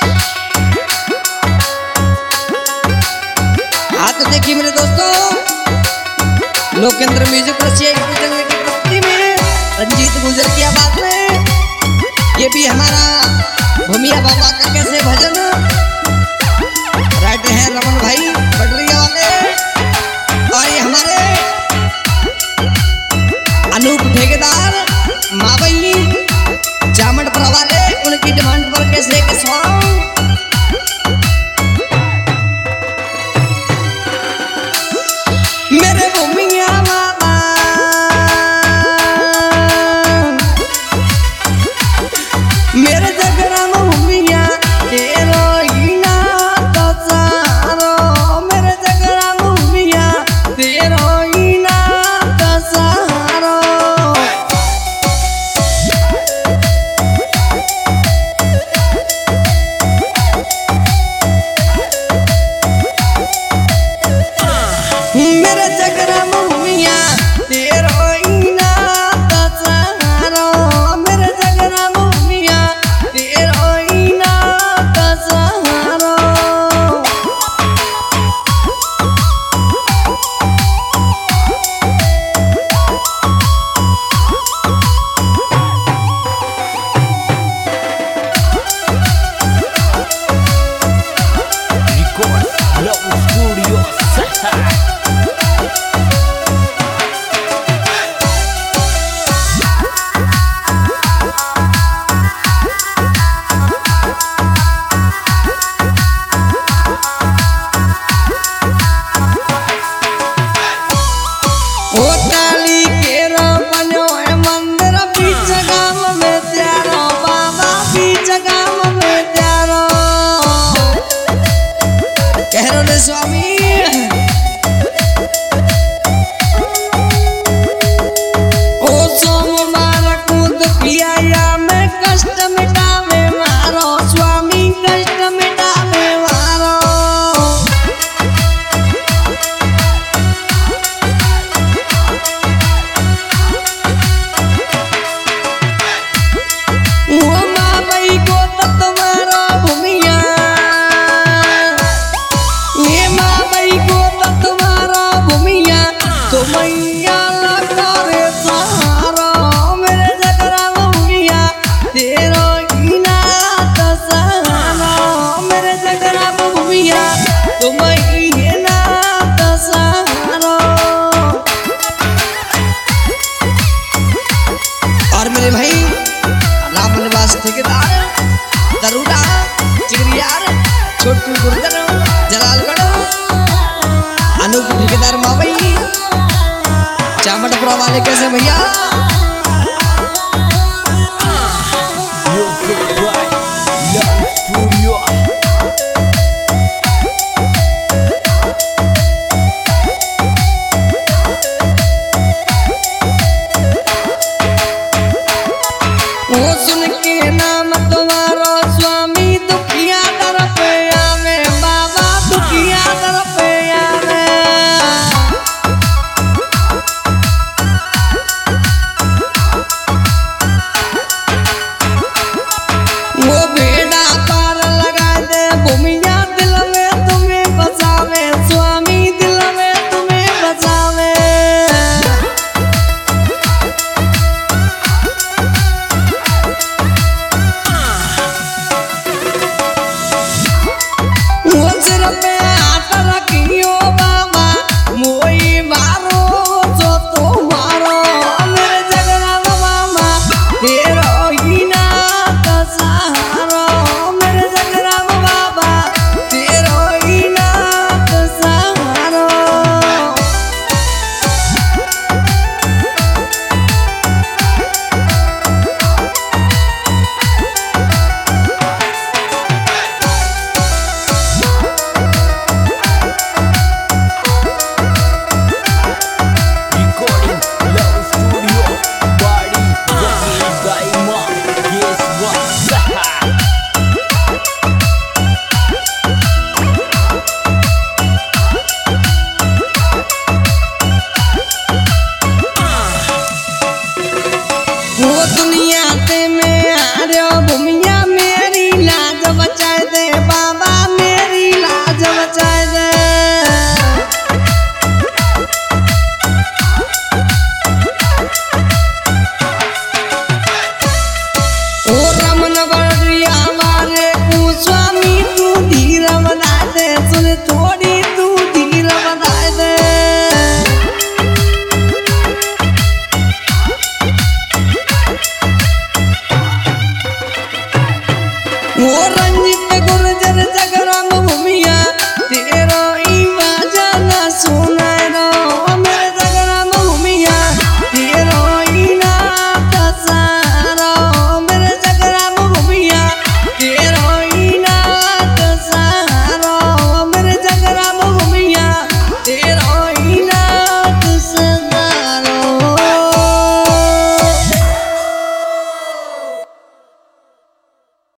हाँ तो देखिए मेरे दोस्तों, लोकेंद्र म्यूजिक रसिया की प्रस्तुति में रंजीत गुजर की आवाज में ये भी हमारा भूमिया बाबा का कैसे भजन राइटर हैं रमन भाई बटरिया वाले, और ये हमारे अनूप ठेकेदार मावई जामटपुर वाले, उनकी डिमांड पर कैसे एक सॉन्ग मेरे भूमिया बाबा मेरे जगराम भूमिया तेरो ही ना तो सारो, मेरे जगराम भूमिया तेरो ही ना तो सारो। मेरे जगराम भूमिया तेरो ही ना तो सारो, मेरे जगराम भूमिया तेरो ही ना तो सारो। Record Love Studio ओ ताली केरा बनो है मंदिर बीच गांव में त्यारो, बाबा बीच गांव में त्यारो कह रो रे स्वामी। ओ सोमवार कूद पिया में कष्ट मिटावे मारो, स्वामी कष्ट मिटावे मारो। वो मावई को तो तुम्हारा भूमिया, ये मावई को तो तुम्हारा भूमिया, तो मैया लगा रे सहारा, मेरे जगराम भूमिया तेरो ही ना तो सहारा, मेरे जगराम भूमिया तुम ही ना तो सहारा। और मेरे भाई राम निवास ठेकेदार दरुड़ा चिगरियार छोटू गुर्जर जलालगढ़ अनूप ठेकेदार मावई जामटपुरा वाले कैसे भैया। Music by Love Studio वो सुन के नाम तुम्हारा स्वामी दुखिया दर पे आवे, बाबा दुखिया दर पे आवे। बचाए दे बाबा मेरी लाज बचाए दे। ओ रमन बड़िया मारे स्वामी तू धीर बना दे सुन थोड़ी तू धीर बना दे। वो रंजित गुर्जर जगरा